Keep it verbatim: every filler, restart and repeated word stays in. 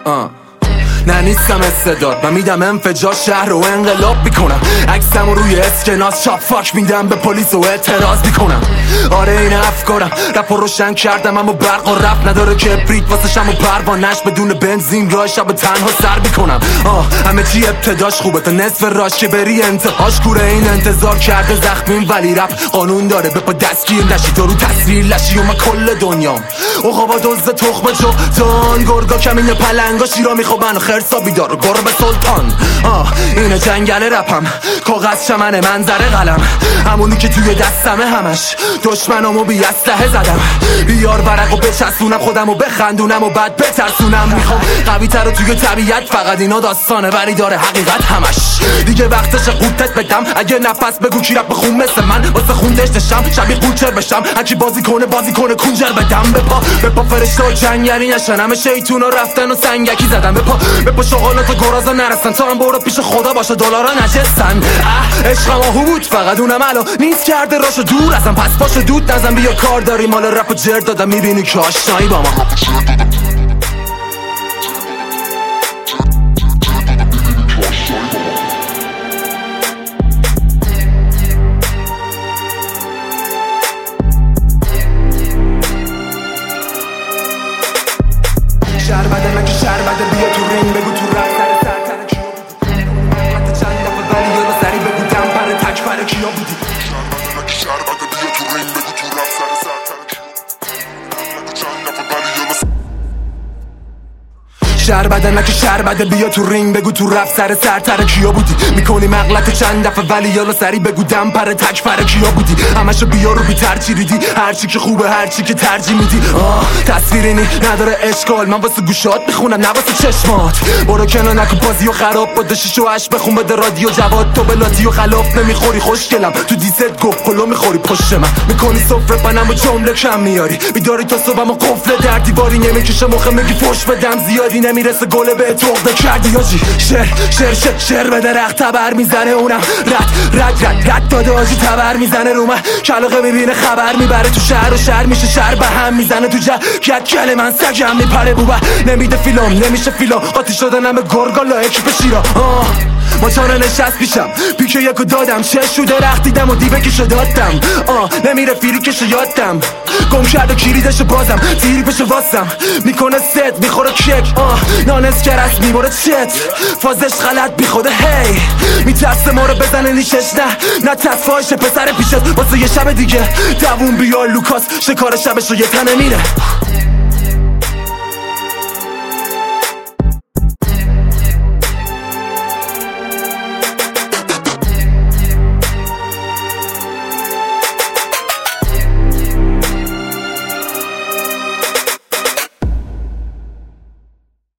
آه. نه نیستم استعداد، من میدم انفجار شهر رو انقلاب میکنم. عکسم روی اسکناس چاپ فاک میدم به پلیس و اعتراض میکنم. آره این افکارم رپ رو روشن کردم، اما برق و رپ نداره که کبریت واسه شم و پروانش بدون بنزین راه شب تنها سر میکنم. آه همه چی ابتداش خوبه تا نصف راش که بری انتهاش کوره. این انتظار کرده زخمیم ولی رپ قانون داره، به پا دستگیر نشی تو رو تصویر لشی و من کل دنیام عقابا دزد تخم جو دان گرگا کمین پلنگا شیرا میخوابن و خرسا بیدار و گربه سلطان. آه اینه جنگل رپم، کاغذ چمنه منظره قلم، همونی که توی دستمه همش دشمنامو بی اسلحه زدم. بیار ورق و بچسبونم خودمو بخندونم و بعد بترسونم. میخوام قوی تر و توی طبیعت، فقط اینا داستانه ولی داره حقیقت همش. دیگه وقتش قوتت بدم، اگه نفس بگو کی رپ بخون مثل من واسه خوندش نشم شبیه قوچر بشم. هرکی بازی کنه بازی کنه کنجر بدم. بپا بپا فرشته و جنگلی نشن، همه شیطونا رفتن و سنگکی زدم. بپا بپا شغالات و گرازا نرسن تا هم برو پیش خدا باشه دلارا نجستن. اه عشقم آهو بود فقط اونم الان نیست کرده راشو دور ازم، پس پاشو دود نزن بیا کار داری مال رپ و جر دادم. میبینی که آشنایی با ما شهر بده نگی شهر بده بیا تو رنگ بگو تو رفت سر سر تر کیا بودی. حتی چند دفعه ولی یه رو سری بگو دم پر تک پر کیا بودی. شهر بده نگی شهر بده بیا تو رنگ بگو تو رفت سر سر تر کیا بودی. چند دفعه ولی یه رو شهر بده نگی شهر بده بیا تو رنگ بگو تو رفت سر سر تر کیا بودی. میکنی مغلط چند دفعه ولی یالا سری بگو دم پر تک پر کیا بودی. همشو بیا رو بی ترچی ریدی، هرچی که خوبه هرچی که ترجیح میدی. آه تصویرینی نداره اشکال، من واسه گوشات میخونم نه واسه چشمات. برو کنار نکن بازی و خراب با دشیش و اش بخون بده رادیو جواد. تو بلاتی و خلاف نمیخوری خوشگلم، تو دیست گفت کلو میخوری پشت من. میکنی سفره پنم و جمله کم میاری، بیداری تا صبحم و قفل در دیواری نمیکشه مخه میگی فوش بدم زیادی نمیرسه گله به توقده کردی آجی. شر شر شر شر به درخت تبر میزنه اونم رد رد رد رد داده آجی تبر میزنه رو من. کلاقه میبینه خبر میبره تو شهر و شهر میشه شهر به هم میزنه تو جد کل من سگم میپره بوبه نمیده فیلم نمیشه فیلم قاطی شدنم به گرگا لایک به شیرا. آه ما چانه نشست پیشم پیکه یکو دادم چشو درخت دیدم و دیوه کشو دادم. آه نمیره فیری کشو یادم گم کرد و کلیدشو بازم تیری پشو واسم میکنه ست میخوره کک. آه نانس کرست میباره چت فازش غلط بی خوده هی میترسه ما رو بزنه نیشش نه نه تصفایش پسر پیشت واسه یه شب دیگه دوون بیا لوکاس شکار شبش رو یه تنه میره.